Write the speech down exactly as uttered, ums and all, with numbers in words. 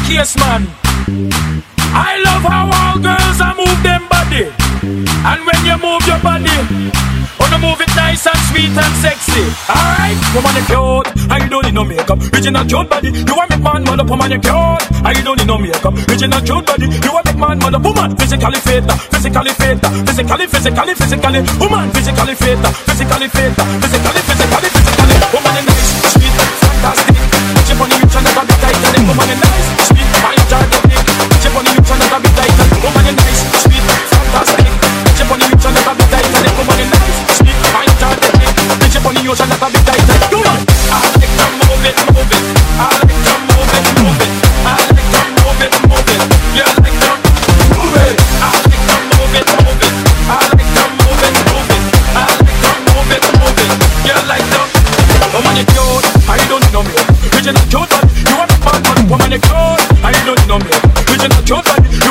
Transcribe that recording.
case, man. I love how all girls are move them body. And when you move your body, wanna move it nice and sweet and sexy. Alright, woman you cute, and you don't need no makeup. Original cute body, you want make man mother, woman you cute, and you don't need no makeup. Original cute body, you want make man mother, woman physically fit, physically fit, physically, physically, physically, woman physically fit, physically fit, physically, physically, physically, woman you nice, sweet, fantastic. Chip on the youth and never be tight, and woman you nice, sweet, fantastic. Chip on the youth and never be tight, woman you nice, sweet, fantastic. Chip on the youth and never be tight, and woman you nice, sweet, fantastic. Chip on the youth and never be tight. Go on, I like to move it, move it. I like to move it, move it. I like to move it, move it. You like to move it. I like to move it, move it. I like to move it, move it. I like to move it, move it. You like to. Woman you cute, I don't need no milk. Original cute body, you want a bad man. Woman you cute, I don't need no milk. Original cute body,